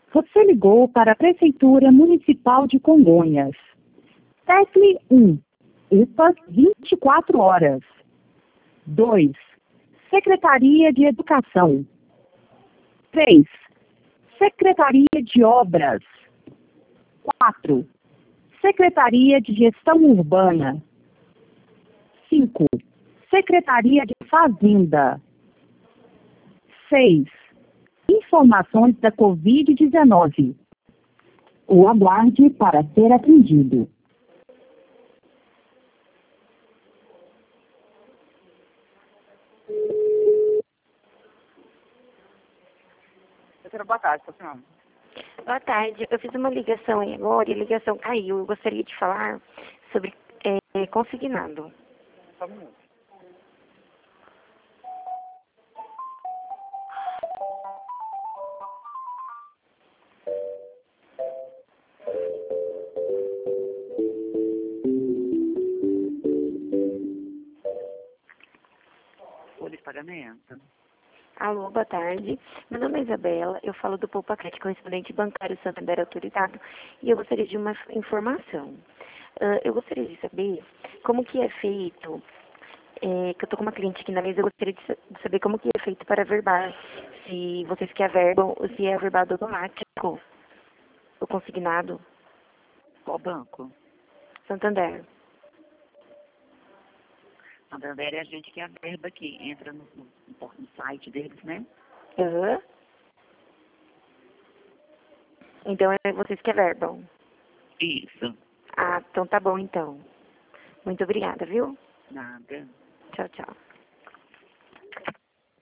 Você ligou para a Prefeitura Municipal de Congonhas. Tecle 1. UPA 24 horas. 2. Secretaria de Educação. 3. Secretaria de Obras. 4. Secretaria de Gestão Urbana. 5. Secretaria de Fazenda. 6. Informações da Covid-19. Ou aguarde para ser atendido. Boa tarde, senhor. Boa tarde. Eu fiz uma ligação aí agora e a ligação caiu. Eu gostaria de falar sobre consignado. Só um minuto. Folha de pagamento. Alô, boa tarde. Meu nome é Isabela, eu falo do Poupacat, correspondente bancário Santander autorizado, e eu gostaria de uma informação. Eu gostaria de saber como que é feito, que eu estou com uma cliente aqui na mesa, eu gostaria de saber como que é feito para averbar, se vocês que averbam, ou se é averbado automático, o consignado. Qual banco? Santander. Santander é a gente que averba aqui. Entra no site deles, né? Aham. Então é vocês que averbam. Isso. Ah, então tá bom então. Muito obrigada, viu? Nada. Tchau, tchau.